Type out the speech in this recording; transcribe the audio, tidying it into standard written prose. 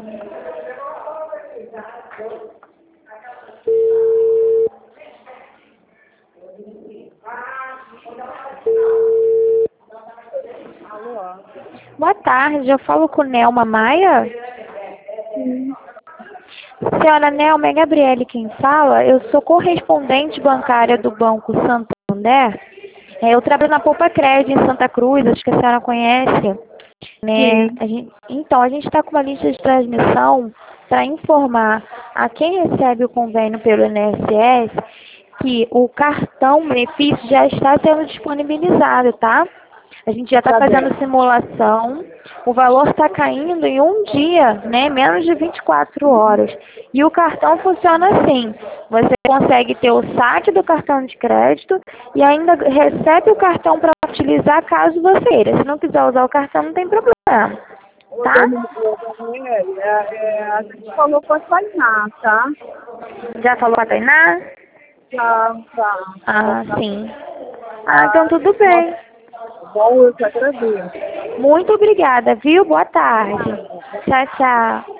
Alô? Boa tarde, eu falo com Nelma Maia. Sim. Senhora Nelma, é Gabriele quem fala. Eu sou correspondente bancária do Banco Santander. Eu trabalho na Poupa Crédito em Santa Cruz, acho que a senhora conhece. Né? Sim. A gente está com uma lista de transmissão para informar a quem recebe o convênio pelo INSS que o cartão benefício já está sendo disponibilizado, tá? A gente já está Tá fazendo bem. simulação, o valor está caindo em um dia, né? Menos de 24 horas. E o cartão funciona assim: você consegue ter o saque do cartão de crédito e ainda recebe o cartão para utilizar caso você queira. Se não quiser usar o cartão, não tem problema, Ô, tá? Daniele, a gente falou com a Tainá, tá? Já falou com a Tainá? Tá. Ah, sim. Ah, então Tá. tudo bem. Bom, eu te agradeço. Muito obrigada, viu? Boa tarde. Nada. Tchau, tchau.